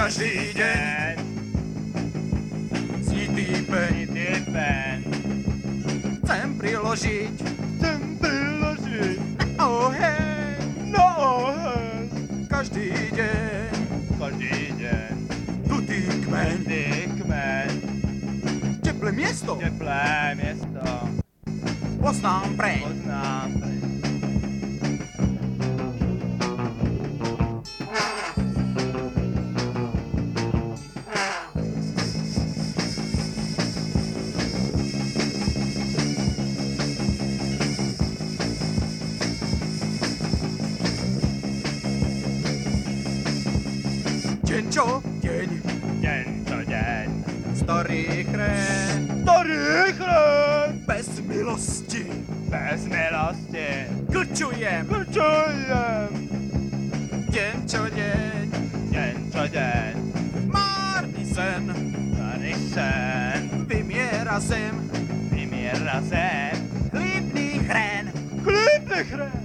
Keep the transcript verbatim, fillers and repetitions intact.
každý deň. Sítý pen, chcem priložiť, chcem priložiť na oheň, na oheň. každý deň. Každý deň, Tutý kmeň, ty kmeň, teplé miesto, teplé miesto, poznám preň. poznám preň. Deň čo deň, Deň čo deň, starý chrén, starý chrén, bez milosti, bez milosti, klčujem. Klčujem. Deň čo deň, Deň čo deň, márny sen, starý sen, vymiera zem, vymiera zem, chlípný chrén, chlípny chrén,